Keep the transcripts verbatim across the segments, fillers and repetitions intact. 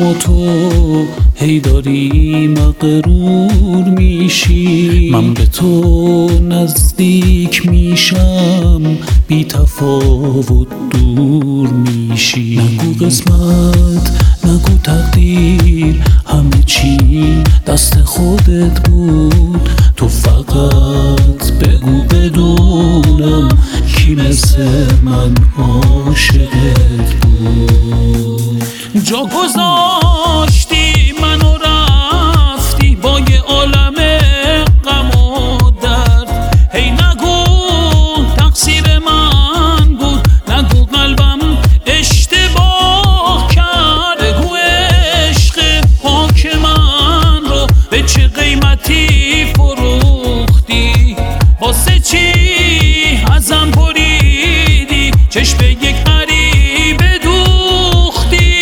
و تو هی داری مغرور میشی، من به تو نزدیک میشم بی تفاوت دور میشی. نگو قسمت نگو تقدیر، همه چی دست خودت بود، تو فقط بگو بدونم کی مثل من عاشقت بود. جا گذاشتی منو رفتی با یه عالم غم و درد، هی نگو تقصیر من بود، نگو قلبم اشتباه کرد، بگو عشق پاک من رو به چه قیمتی فروختی، واسه چی ازم بریدی، چشم یک غریبه دوختی.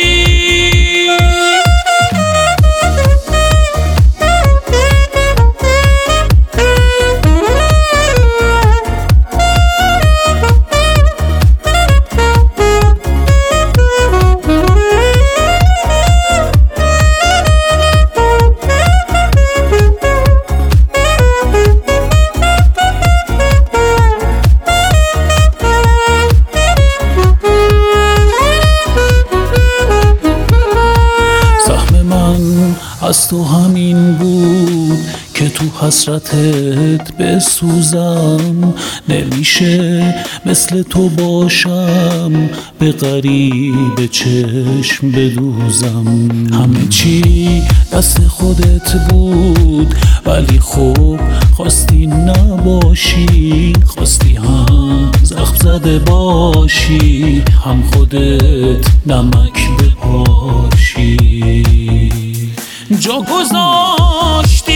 از تو همین بود که تو حسرتت بسوزم، نمیشه مثل تو باشم به غریب چشم بدوزم. همه چی دست خودت بود ولی خب خواستی نباشی، خواستی هم زخم زده باشی، هم خودت نمک بپاشی. جا گذاشت